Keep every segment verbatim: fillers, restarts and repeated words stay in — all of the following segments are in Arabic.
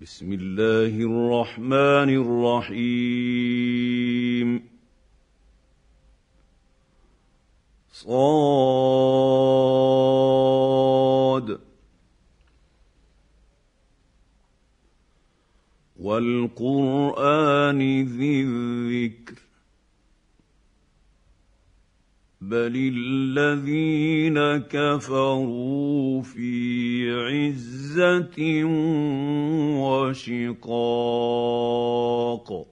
بسم الله الرحمن الرحيم صاد والقرآن ذي الذكر بل الذين كفروا في عزة وشقاق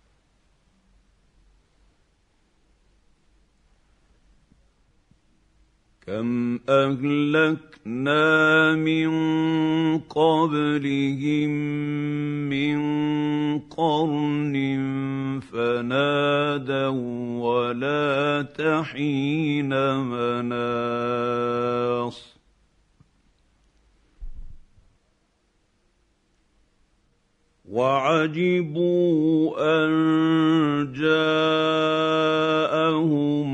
كم أهلكنا من قبلهم من قرن فنادوا ولا تحين مناص وعجبوا أن جاءهم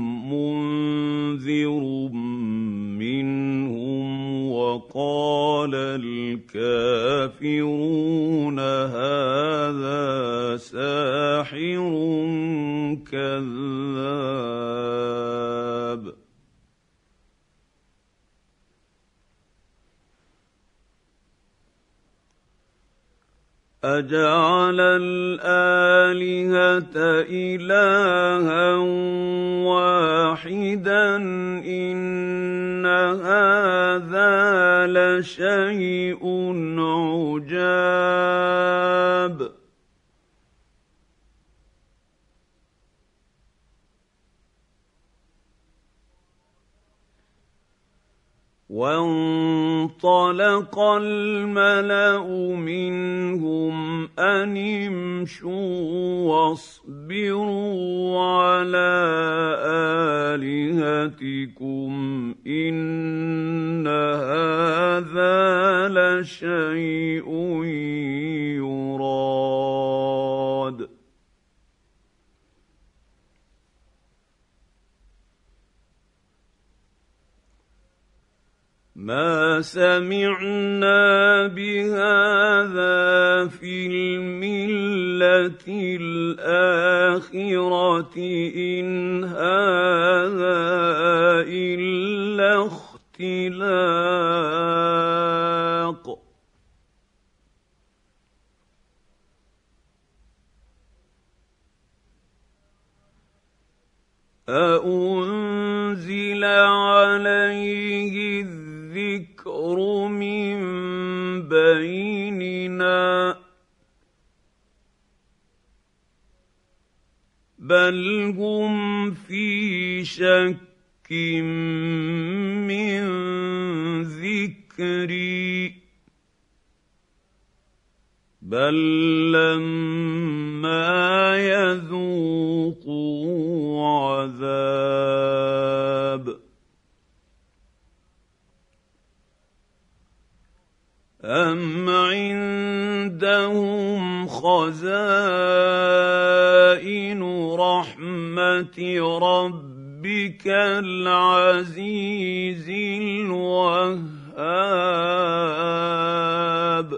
منذر منهم وقال الكافرون هذا ساحر كذاب أجعل الآلهة إلها واحدا إن هذا لشيء عجاب وانطلق الملأ منهم أن امشوا واصبروا على آلهتكم إن هذا لشيء يراد ما سمعنا بهذا في الملة الآخرة إن هذا إلا اختلاق أأنزل عليه الذكر من بيننا بل هم في شك من ذكري بل لما يذوقوا عذاب أم عندهم خزائن رحمة ربك العزيز الوهاب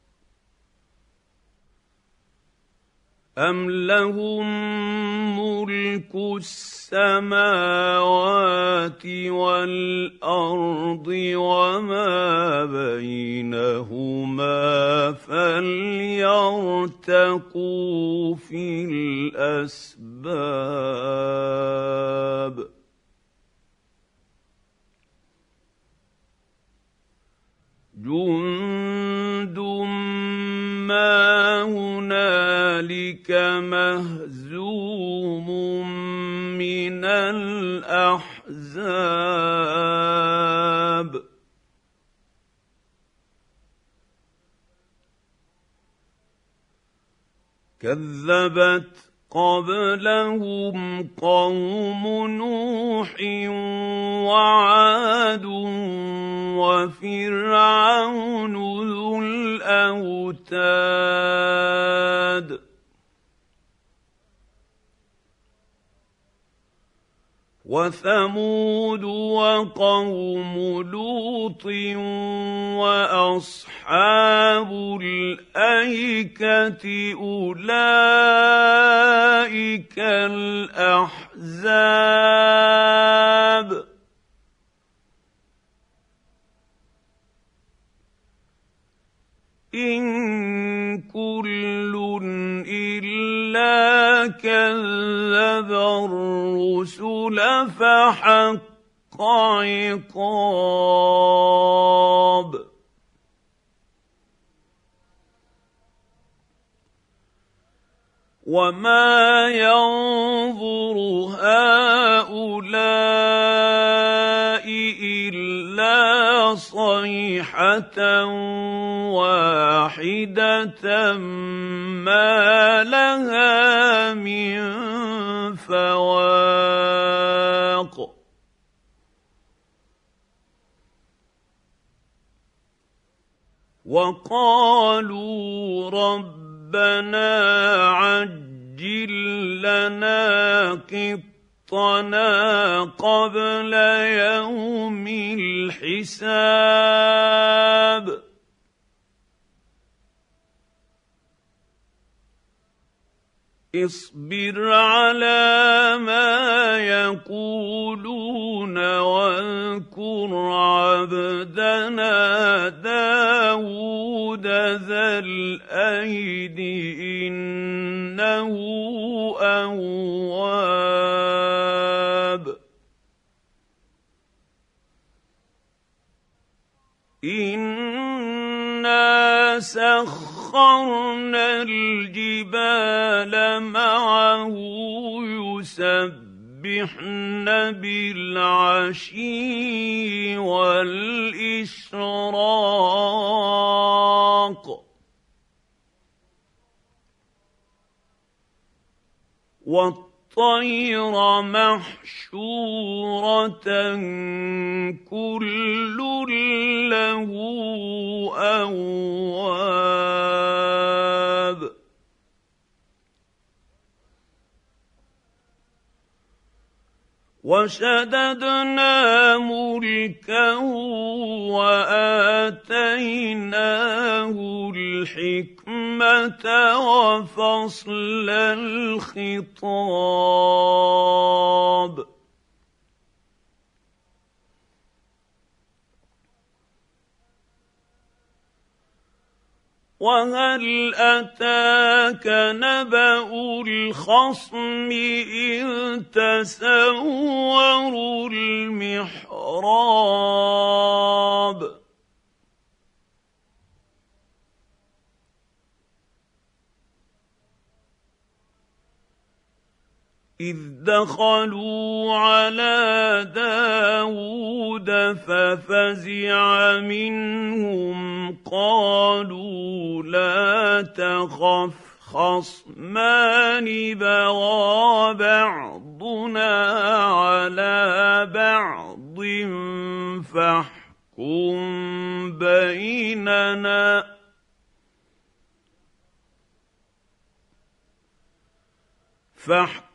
أم لهم ملك السماوات والأرض وما بينهما فليرتقوا في الأسباب جند ما هنالك مهزوم من الأحزاب كذبت قبلهم قوم نوح وعاد وفرعون ذو الأوتاد وثمود وقوم لوط واصحاب الايكه اولئك الاحزاب إن كل إلا كذب الرسل فحق عقاب وما ينظر هؤلاء إلا صيحة واحدة ما لها من فواق وقالوا ربنا عجل لنا قطنا قبل يوم الحساب اصبر على ما يقولون واذكر عبدنا داود ذا الأيد إنه أواب إنا سخرنا الجبال معه يسبحن بالعشي والإشراق والطير محشورة كل له أواب وشددنا ملكه وآتيناه الحكمة وفصل الخطاب وهل أتاك نبأ الخصم إذ تسوروا المحراب إذ دخلوا على داود ففزع منهم قالوا لا تخف خصمان بغى بعضنا على بعض فاحكم بيننا فاحكم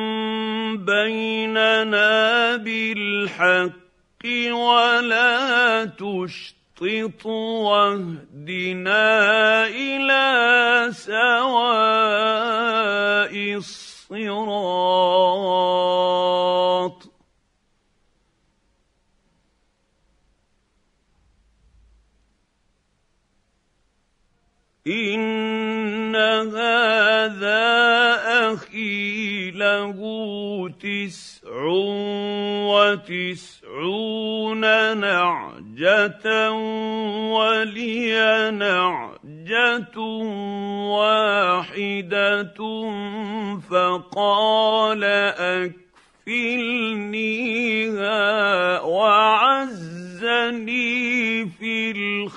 بيننا بالحق ولا تشطط واهدنا إلى سواء الصراط إن هذا أخي له تسع وتسعون نعجة ولي نعجة واحدة فقال أكفلنيها وعزني في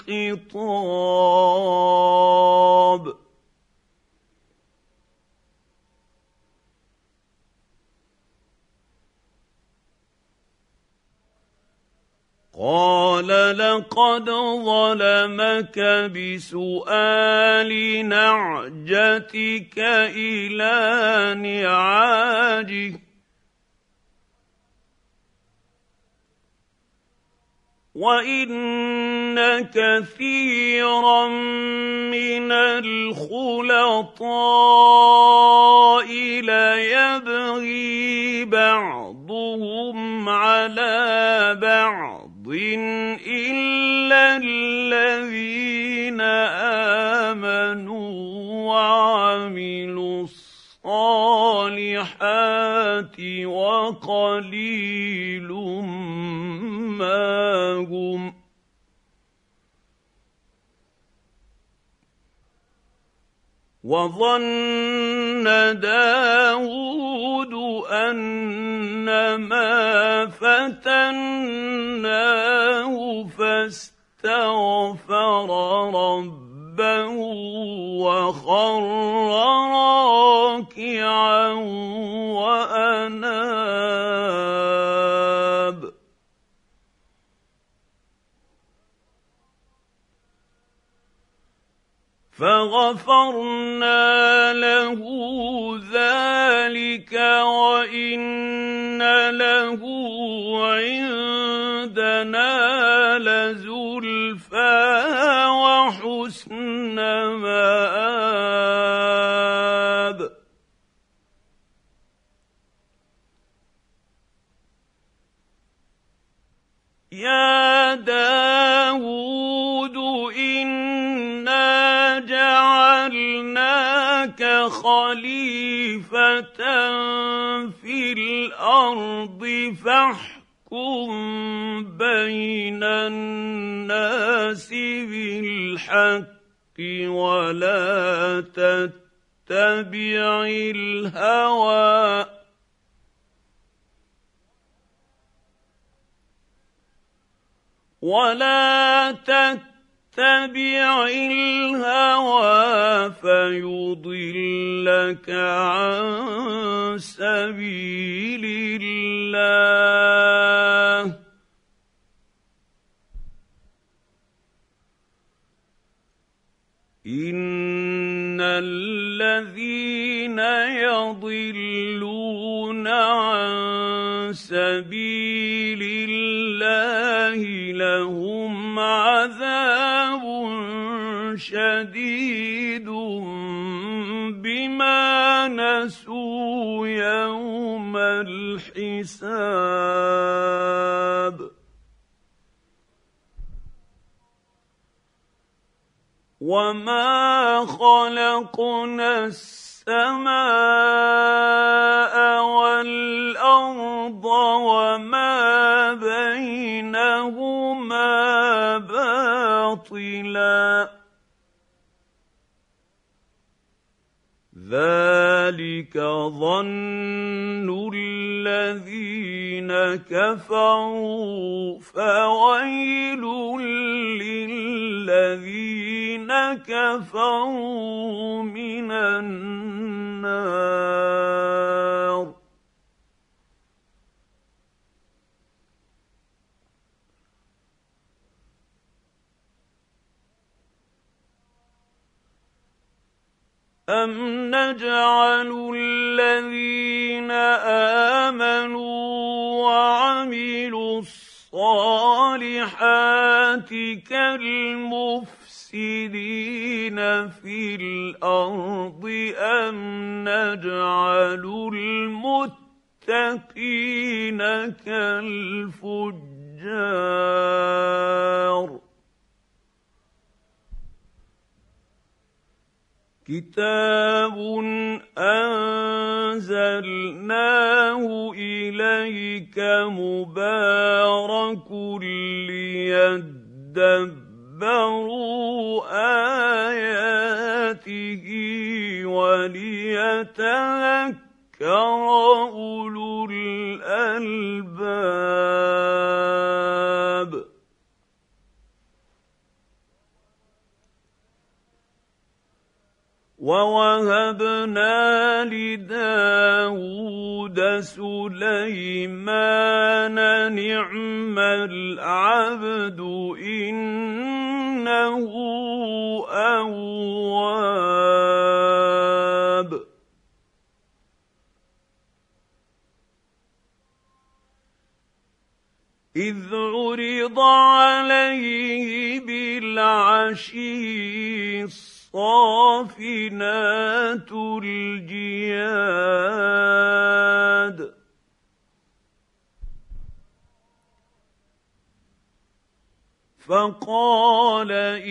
الخطاب قال لقد ظلمك بسؤال نعجتك إلى نعاجه وان كثيرا من الخلطاء ليبغي بعضهم على بعض الا الذين امنوا وعملوا الصالحات وقليل ما هم وظن داود أنما فتناه فاستغفر ربه وخر راكعا وأناب فغفرنا له ذلك وإن له عندنا لزلفى وحسن مآب يا داود إنا جعلناك خليفة في الأرض فاحكم بين الناس بالحق ولا تتبع الهوى ولا تتبع الهوى فيضلك عن سبيل الله إن الذين يضلون عن سبيل الله لهم عذاب شديد بما نسوا يوم الحساب وما خلقنا السماء والأرض وما بينهما باطلا ذلك ظن الذين كفروا فويل للذين كفروا من النار أَمْ نَجْعَلُ الَّذِينَ آمَنُوا وَعَمِلُوا الصَّالِحَاتِ كَالْمُفْسِدِينَ فِي الْأَرْضِ أَمْ نَجْعَلُ الْمُتَّقِينَ كَالْفُجَّارِ كتاب أنزلناه إليك مبارك ليدبروا آياته وليتذكر أولو الألباب وَوَهَبْنَا لِدَاوُودَ سُلَيْمَانَ نِعْمَ الْعَبْدُ إِنَّهُ أَوَّابٌ إِذْ عُرِضَ بالعشي الصافنات الجياد فقال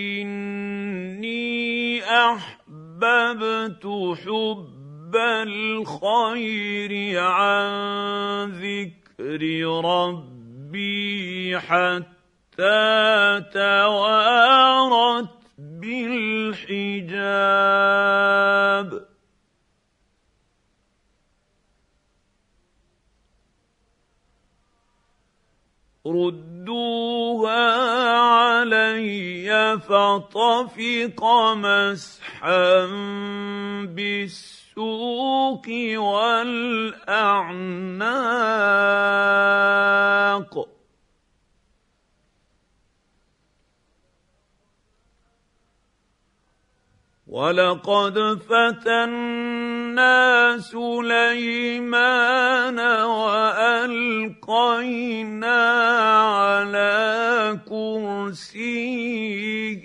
إني أحببت حب الخير عن ذكر ربي حتى توارت بالحجاب ردوها علي فطفق مسحا بالسوق والأعناق ولقد فتنا سليمان وألقينا على كرسيه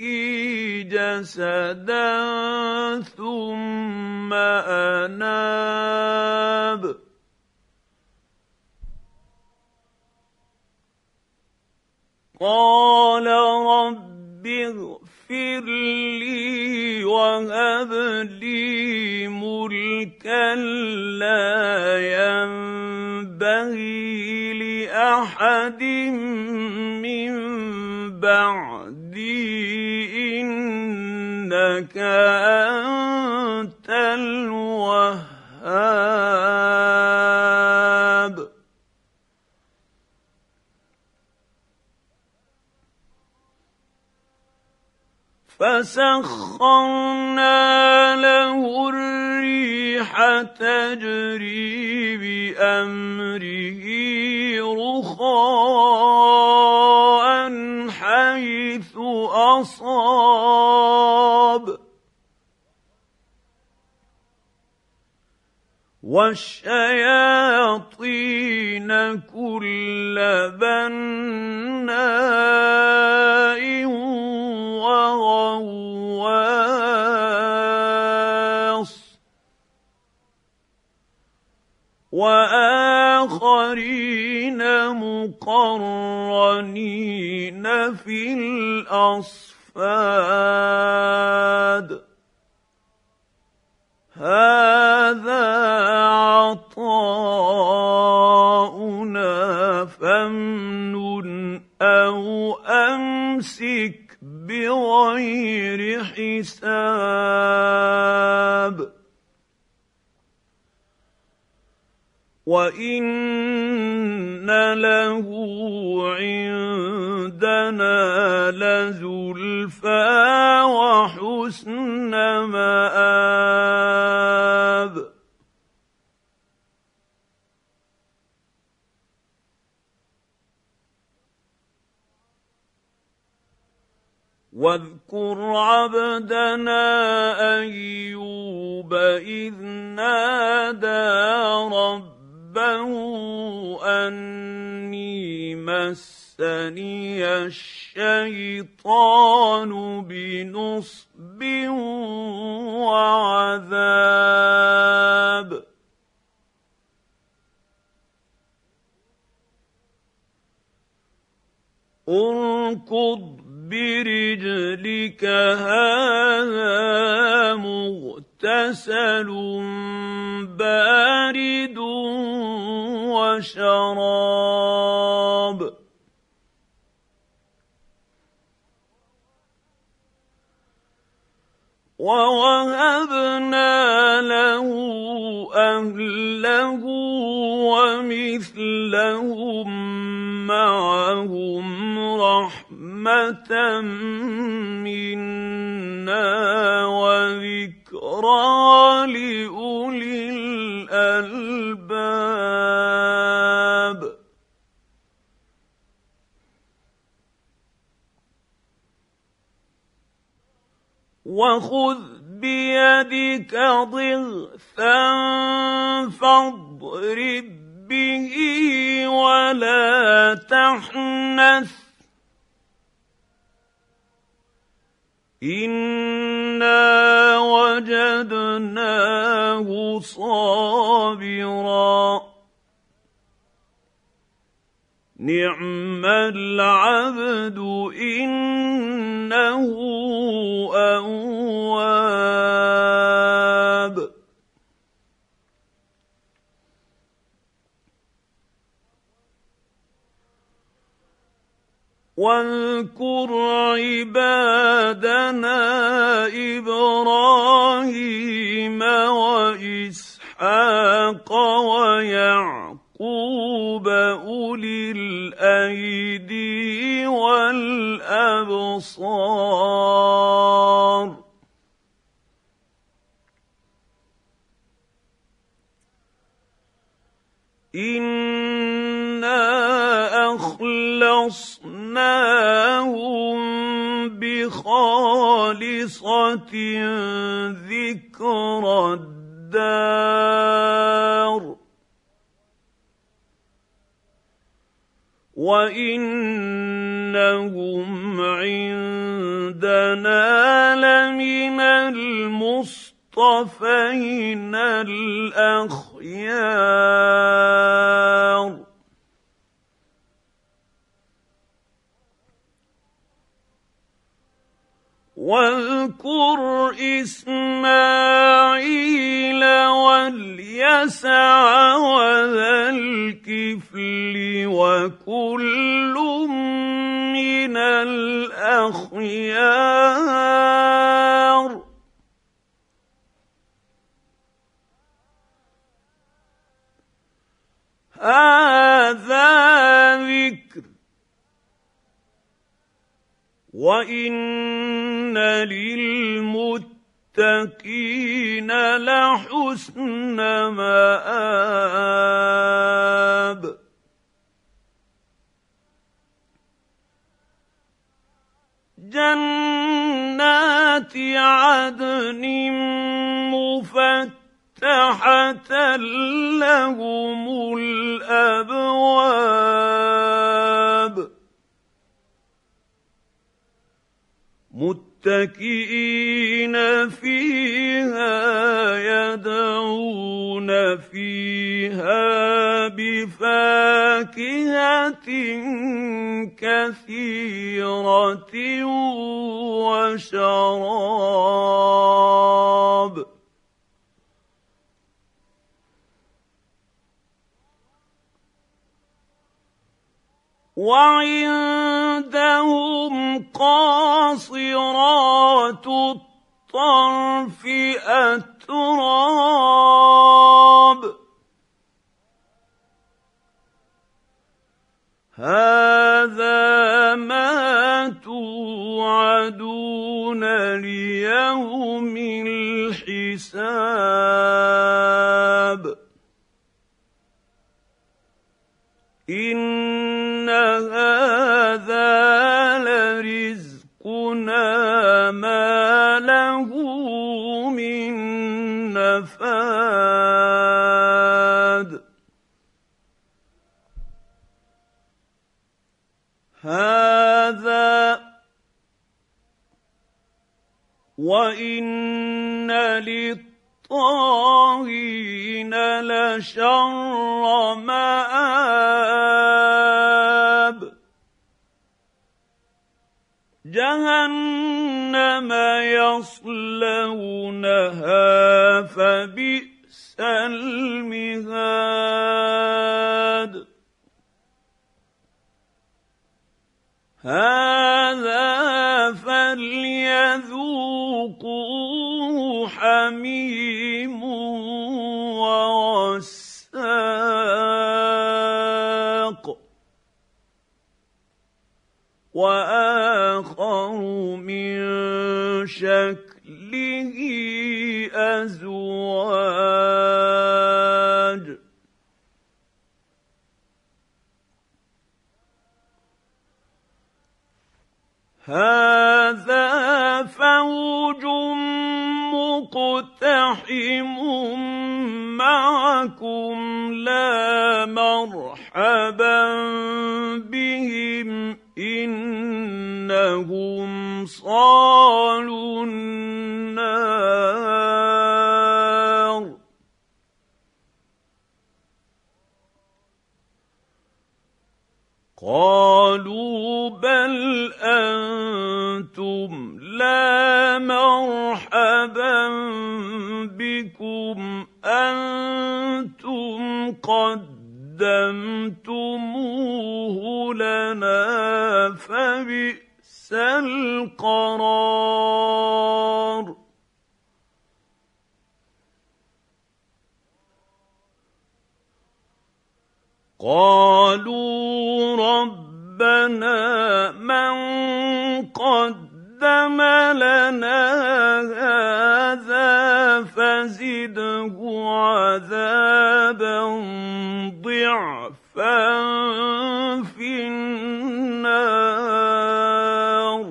جسدا ثم أناب قال رب اغفر لي وهب لي ملكا لا ينبغي لأحد من بعدي إنك أنت الوهاب فسخرنا له الريح تجري بأمره رخاء حيث أصاب والشياطين كل بناء وغواص وآخرين مقرنين في الأصفاد هذا عطاؤنا فامنن أو أمسك بغير حساب وإن له عندنا لزلفى وحسن مآب واذكر عبدنا أيوب إذ نادى ربه أني مسني الشيطان بنصب وعذاب اركض برجلك هذا مغتسل بارد وشراب ووهبنا له أهله ومثلهم معهم رحمة منا وذكرى لأولي الألباب وخذ بيدك ضغثا فاضرب به ولا تحنث إنا وجدناه صابرا نعم العبد إنه أواب واذكر عبادنا إبراهيم وإسحاق ويعقوب أولي الأيدي والأبصار إنا أخلصناهم بخالصة ذكر الدار وإنهم عندنا لمن المصطفين الأخيار واذكر إسماعيل واليسع وذا الكفل وكل من الأخيار هذا ذكر وإن للمتقين لحسن مآب جنات عدن مفتحة لهم الأبواب متكئين فيها يدعون فيها بفاكهة كثيرة وشراب وعندهم قاصرات الطرف أتراب هذا ما توعدون ليوم الحساب إن هذا لرزقنا ما له من نفاد هذا وإن للطاغين لشر مآب جهنم يصلونها فبئس المهاد هذا فليذوقوه حميم وغساق وآخر من شكله أزواج هذا فوج مقتحم معكم لا مرحبا بهم إنهم صالوا قرار قالوا ربنا من قدم لنا هذا فزده عذابا ضعفا في النار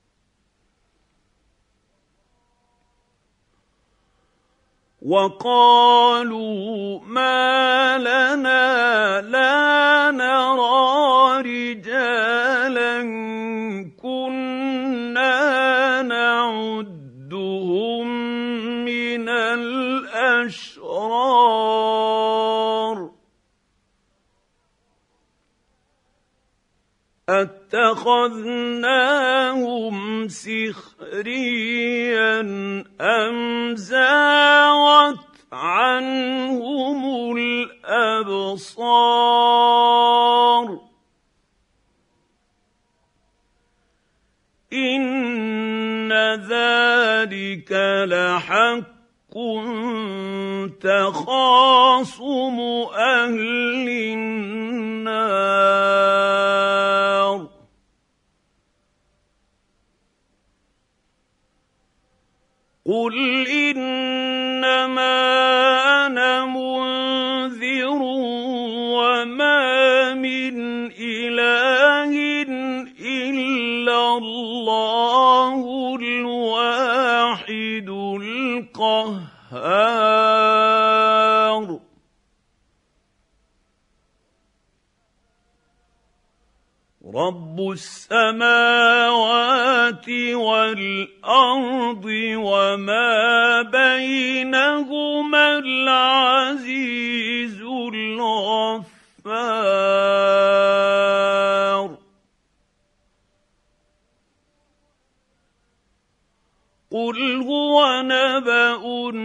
وقالوا ما لنا لا نرى رجالا كنا نعدهم من الأشرار أتخذناهم سخريا أم زاغت عنهم الأبصار إن ذلك لحق تخاصم أهل النار قل إنما أنا منذر وما من إله إلا الله الواحد القهار رب السماوات والأرض وما بينهما العزيز الغفار قل هو نبأ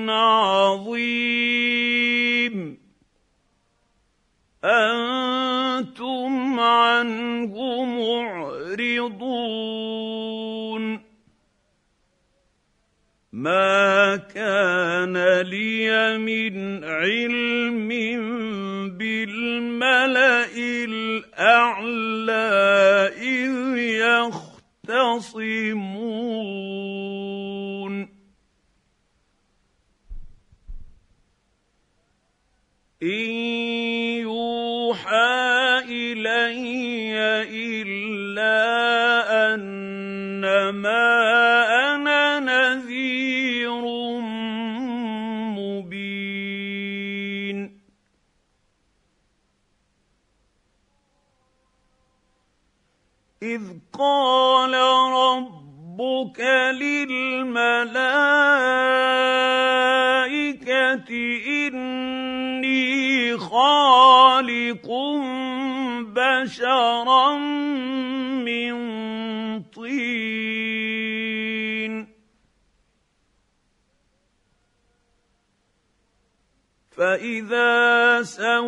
عظيم أنتم عنه معرضون ما كان لي من علم بالملأ الأعلى إذ يختصمون إن يوحى إلي إلا أنما أنا نذير مبين إذ قال ربك للملائكة إني خالق بشرا من طين فإذا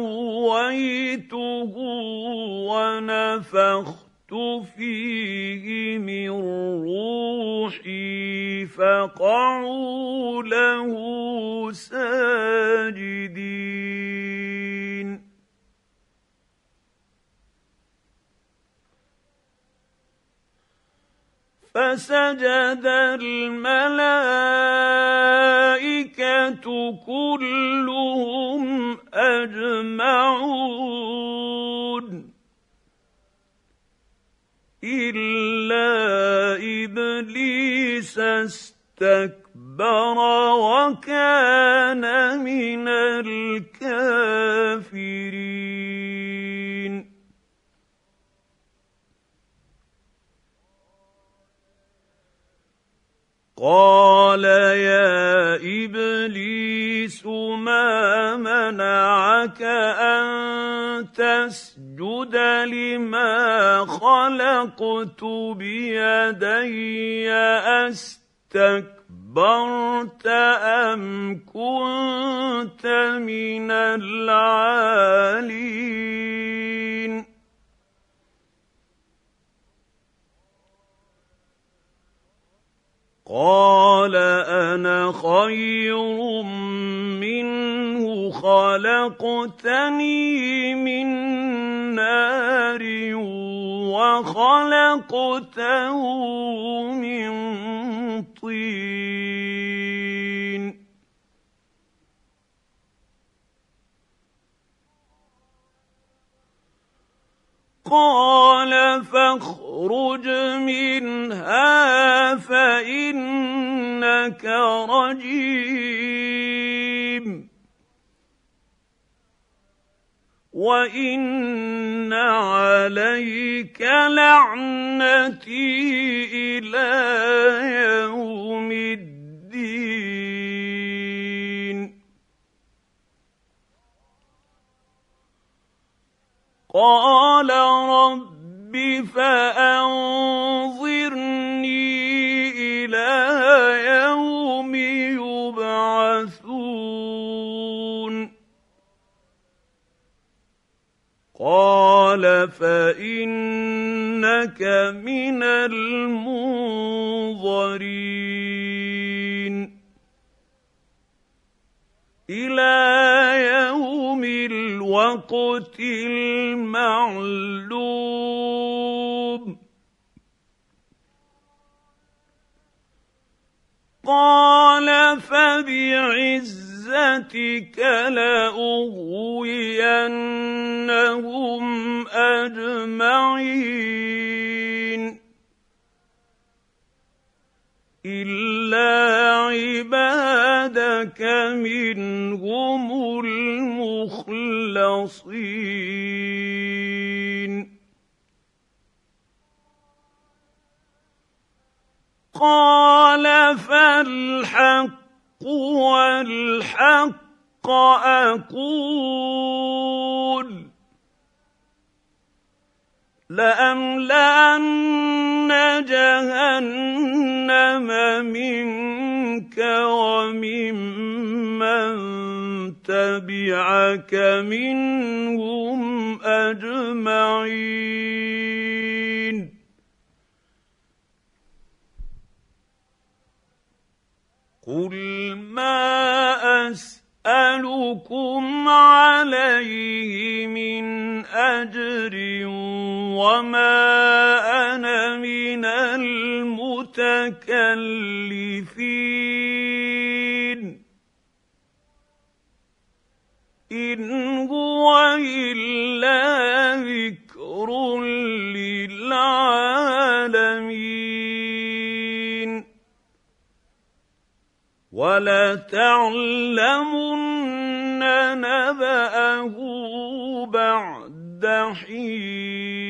سويته ونفخت فيه من روحي فقعوا له ساجدين فسجد الملائكة كلهم أجمعون إلا إبليس استكبر وكان من الكافرين قال يا إبليس ما منعك أن تسجد لما خلقت بيدي أستكبرت أم كنت من العالين قال أنا خير منه خلقتني من نار وخلقته من طين قال فاخرج منها فإنك رجيم وإن عليك لعنتي إلى يوم الدين قال رب فأنظرني إلى يوم يبعثون قال فإنك من المنظرين إلى يوم الوقت المعلوم قال فبعزتك لأغوينهم أجمعين إلا عبادك منهم المخلصين قال فالحق والحق أقول لأملأن جهنم منك وممن تبعك منهم أجمعين قل ما أسألكم عليه من أجر وما أنا من المتكلفين إن هو إلا ذكر للعالمين وَلَتَعْلَمُنَّ نَبَأَهُ بَعْدَ حِينٍ